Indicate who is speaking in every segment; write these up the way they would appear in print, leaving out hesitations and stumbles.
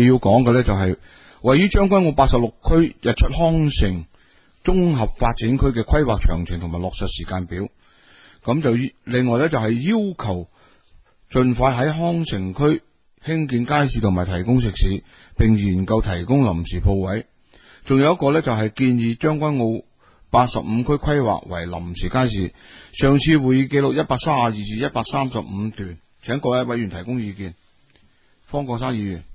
Speaker 1: 要講嘅呢，就係位於將軍澳86區日出康城綜合發展區嘅規劃詳情同埋落實時間表。咁就另外呢，就係要求盡快喺康城區興建街市同埋提供食肆，並研究提供臨時鋪位。仲有一個呢，就係建議將軍澳85區規劃為臨時街市。上次會議記錄132至135段，請各位委員提供意見。方國珊議員，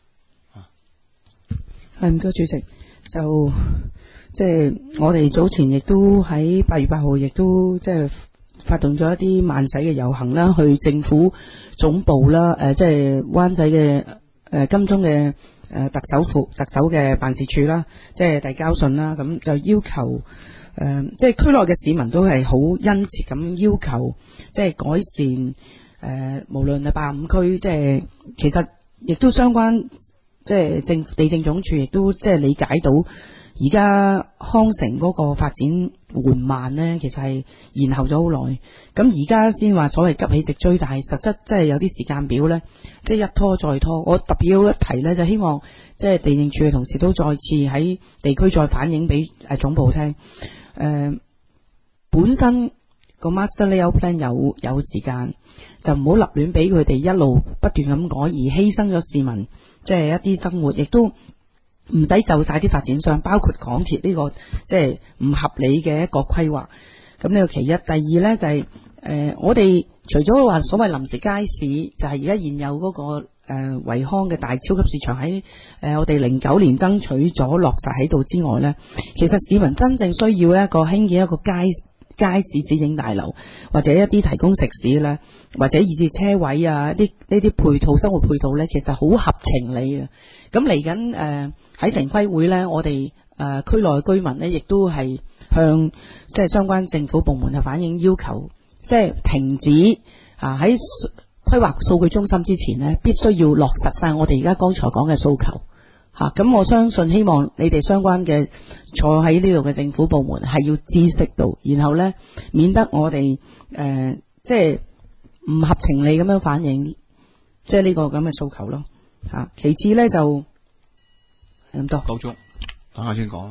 Speaker 2: 係唔該主席，就即係我哋早前亦都喺8月8號亦都即係發動咗一啲慢駛嘅遊行啦，去政府總部啦，即係灣仔嘅金鐘嘅特首嘅辦事處啦，即係遞交信啦，咁就要求即係區內嘅市民都係好殷切咁要求，即係改善無論係85區，即係其實亦都相關，即係地政總署亦都即係理解到。而家康城嗰個發展緩慢呢，其實係延後咗好耐。咁而家先話所謂急起直追，但係實質即係有啲時間表呢，即係一拖再拖。我特別要一提呢，就希望即係地政處嘅同事都再次喺地區再反映俾總部聽。本身個 Master Layout Plan 有時間，就唔好立亂俾佢哋一路不斷咁改，而犧牲咗市民即係一啲生活，亦都唔使就晒啲發展商，包括港鐵呢個即係唔合理嘅一個規劃。咁呢個其一，第二呢，就係我哋除咗話所謂臨時街市，就係而家現有嗰個維康嘅大超級市場喺我哋09年爭取咗落實喺度之外呢，其實市民真正需要一個興建一個街市市政大樓，或者一啲提供食肆呢，或者以至車位啊，呢啲配套生活配套呢，其實好合情理嘅。咁嚟緊喺城規會呢，我哋區內居民呢，亦都係向即係相關政府部門嘅反映，要求即係停止喺規劃數據中心之前呢，必須要落實晒我哋而家剛才講嘅訴求。咁我相信希望你哋相關嘅坐喺呢度嘅政府部門係要知悉到，然後呢，免得我哋即係唔合情理咁樣反映，即係呢個咁嘅訴求咯。其次呢，就係咁多。
Speaker 1: 夠鐘，等下先講。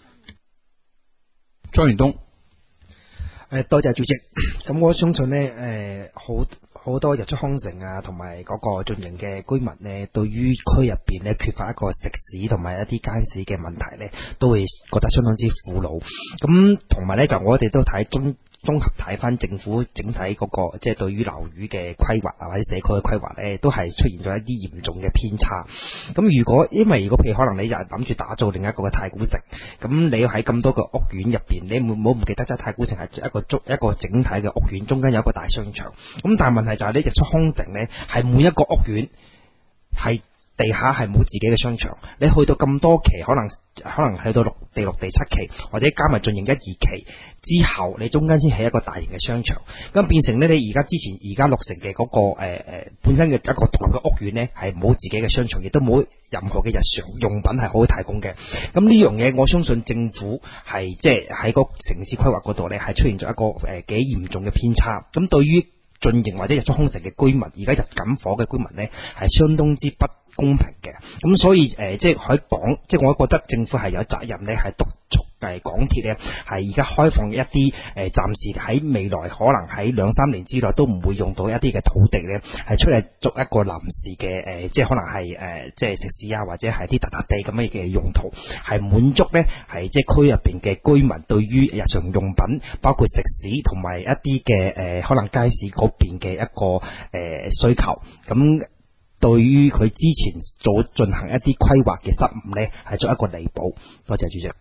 Speaker 1: 張元東。
Speaker 3: 多謝主席。咁我相信呢，好多日出康城啊，同埋嗰個進營嘅居民呢，對於區入邊呢缺乏一個食肆同埋一啲街市嘅問題呢，都會覺得相當之苦惱。咁同埋呢，就我哋都睇綜合睇翻政府整體嗰個即係對於樓宇嘅規劃啊，或者社區嘅規劃呢，都係出現咗一啲嚴重嘅偏差。咁因為如果譬如可能你又諗住打造另一個嘅太古城，咁你要喺咁多個屋苑入邊，你唔好唔記得，即係太古城係一個整體嘅屋苑，中間有一個大商場。咁但係問題就係呢，日出康城呢，係每一個屋苑係地下係冇自己嘅商場，你去到咁多期，可能去到第六、第七期，或者加埋進行1、2期之後，你中間先起一個大型嘅商場，咁變成呢，你而家落成嘅嗰個本身嘅一個獨立嘅屋苑呢，係冇自己嘅商場，亦都冇任何嘅日常用品係可以提供嘅。咁呢樣嘢，我相信政府係即係喺個城市規劃嗰度呢，係出現咗一個幾嚴重嘅偏差。咁對於進營或者日出康城嘅居民，而家入緊伙嘅居民呢，係相當之不公平嘅。咁所以即係喺講，即係我覺得政府係有責任呢，係督促港鐵呢，係而家開放一啲暫時喺未來可能喺2-3年之內都唔會用到一啲嘅土地呢，係出嚟作一個臨時嘅即係可能係即係食肆啊，或者係啲特地咁樣嘅用途，係滿足呢，係即係區入邊嘅居民對於日常用品，包括食肆同埋一啲嘅可能街市嗰邊嘅一個需求。咁對於佢之前進行一啲規劃嘅失誤呢，係作一個彌補。多謝主席。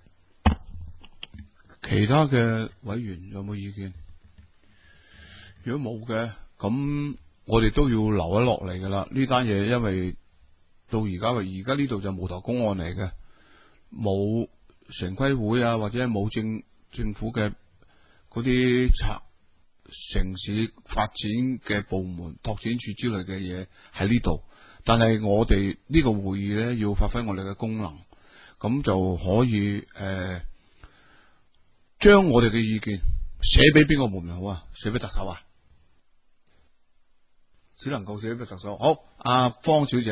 Speaker 1: 其他嘅委員有冇意見？如果冇嘅，咁我哋都要留一落嚟噶啦。呢單嘢因為到而家呢度就無頭公案嚟嘅，冇城規會啊，或者冇政府嘅嗰啲城市發展嘅部門、拓展處之類嘅嘢喺呢度。但係我哋呢個會議呢，要發揮我哋嘅功能，咁就可以將我哋嘅意見寫俾邊個部門好啊？寫俾特首啊？只能夠寫俾特首。好，阿方小姐。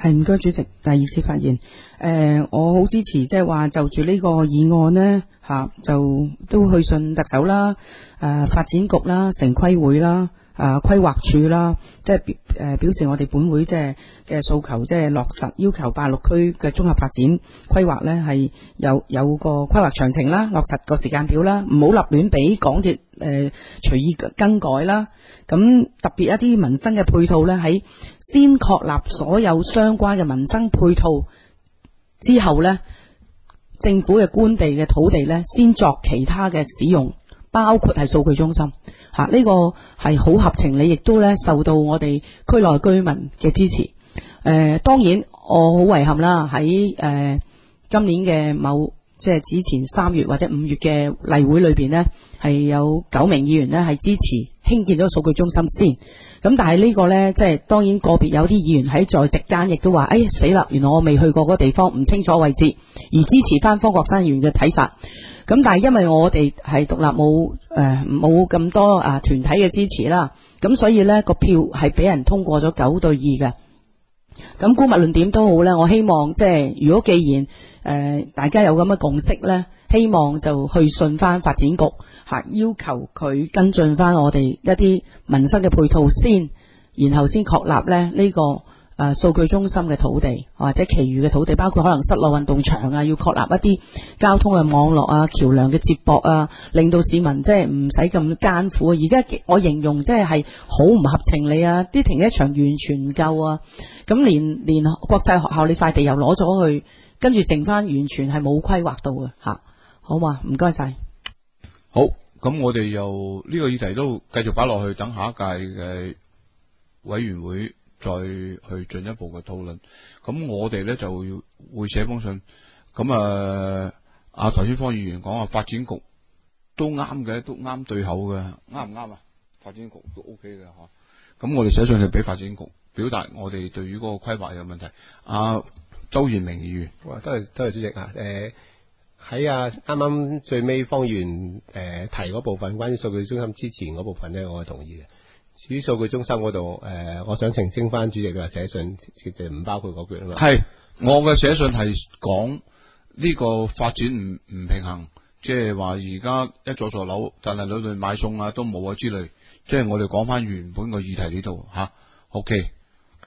Speaker 2: 係唔該主席，第二次發言。我好支持，即係話就住呢個議案呢，就都去信特首啦、發展局啦、城規會啦、規劃署啦，即係表示我哋本會即係嘅訴求，即係落實要求86區嘅綜合發展規劃呢係有個規劃詳情啦，落實個時間表啦，唔好立亂俾港鐵隨意更改啦。咁特別一啲民生嘅配套呢，喺先確立所有相關嘅民生配套之後呢，政府嘅官地嘅土地呢，先作其他嘅使用，包括係數據中心。呢個係好合情理，亦都呢受到我哋區內居民嘅支持。當然我好遺憾啦，喺今年嘅即係之前3月或者5月嘅例會裏邊呢，係有9名議員呢係支持興建咗數據中心先。咁但係呢個呢，即係當然個別有啲議員喺在席間亦都話，死啦！原來我未去過嗰個地方，唔清楚位置，而支持翻方國珊議員嘅睇法。咁但係因為我哋係獨立冇咁多團體嘅支持啦，咁所以呢個票係俾人通過咗9對2嘅。咁姑勿論點都好呢，我希望即係如果既然大家有咁嘅共識呢，希望就去信翻發展局要求佢跟進翻我哋一啲民生嘅配套先，然後先確立咧呢個數據中心嘅土地或者其餘嘅土地，包括可能室內運動場啊，要確立一啲交通嘅網絡啊、橋梁嘅接駁啊，令到市民即係唔使咁艱苦。而家我形容即係好唔合情理啊！啲停車場完全唔夠啊，咁連國際學校你塊地又攞咗去，跟住剩翻完全係冇規劃到嘅吓，好嘛？唔該晒。
Speaker 1: 好，咁我哋又呢個議題都繼續擺落去，等下一屆嘅委員會再去進一步嘅討論。咁我哋呢就會寫封信。咁頭先方議員講發展局都啱嘅，都啱對口嘅，啱唔啱啊？發展局都 OK 嘅吓。咁我哋寫信去俾發展局，表達我哋對於嗰個規劃有問題。周賢明議員，
Speaker 4: 多謝主席啊。喺啱啱最尾方議員提嗰部分關於數據中心之前嗰部分呢，我係同意嘅。至於數據中心嗰度，我想澄清翻主席嘅寫信，其實唔包括嗰句啊嘛。係，
Speaker 1: 我嘅寫信係講呢個發展唔平衡，即係話而家一座樓，但係裏面買餸都冇之類，即係我哋講翻原本個議題呢度吓。OK。